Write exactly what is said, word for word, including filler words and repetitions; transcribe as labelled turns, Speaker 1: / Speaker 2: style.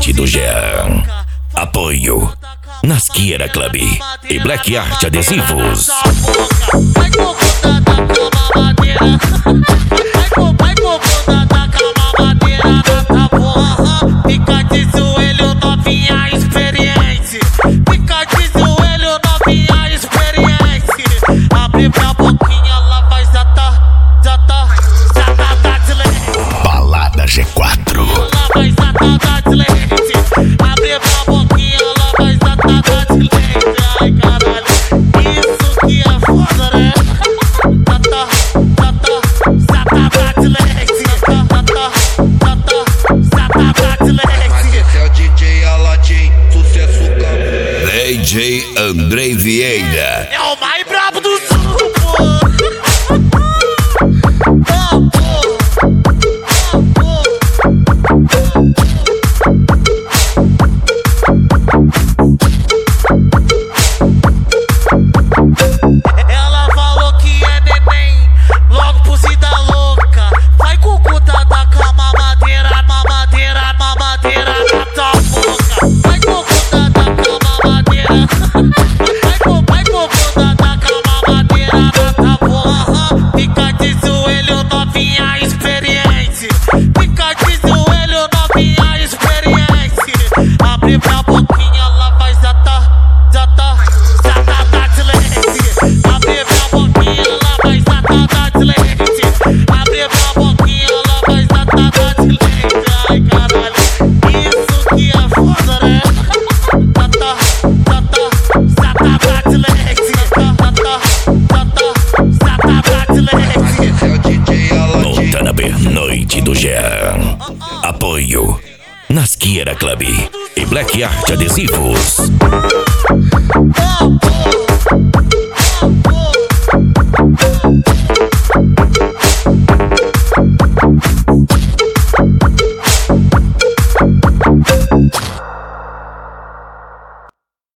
Speaker 1: noite do Jean. Apoio Nasqueira Club e Black Art Adesivos.
Speaker 2: Vai cocô da cama madeira. Vai cocô da cama madeira. Tá bom, fica de joelho novinha experiente. Fica de joelho novinha experiente. Abre pra boquinha, ela vai já tá, já tá, já tá, tá de leite.
Speaker 1: Balada G quatro.
Speaker 2: Ela vai já tá, tá de leite. Abre pra boquinha, ela vai já tá, tá de leite. Ai caralho, isso que é foda, né? Já tá, já tá, já tá, tá de leite. Já tá, já tá, já tá, tá de leite.
Speaker 3: Mas esse é o D J Aladim, sucesso campo.
Speaker 1: D J Andrei Vieira.
Speaker 2: É o mais brabo do sul, pô. Oh, pô. Ela falou que é neném, logo pusida louca. Vai com o cu da cama madeira, mamadeira, mamadeira na tua boca. Vai com o cu da cama madeira. Vai com, vai com o cu da cama madeira na tua boca. Fica de joelho novinha experiente. Fica de joelho novinha experiente. Abre pra boquinha, ela vai já tá, já tá, já tá, tá de leite. Abre pra boquinha, ela vai já tá, tá de leite. Abre pra boquinha, ela vai já tá, tá de leite. Ai caralho, isso que é foda, né? Já tá, já tá, já tá, tá de leite. Já tá, já tá, já tá, tá de leite.
Speaker 3: Mas esse é o D J Aladim.
Speaker 1: Montana B, noite do Jean. Apoio Nasqueira Club e Black Art Adesivos.
Speaker 2: Oh, oh.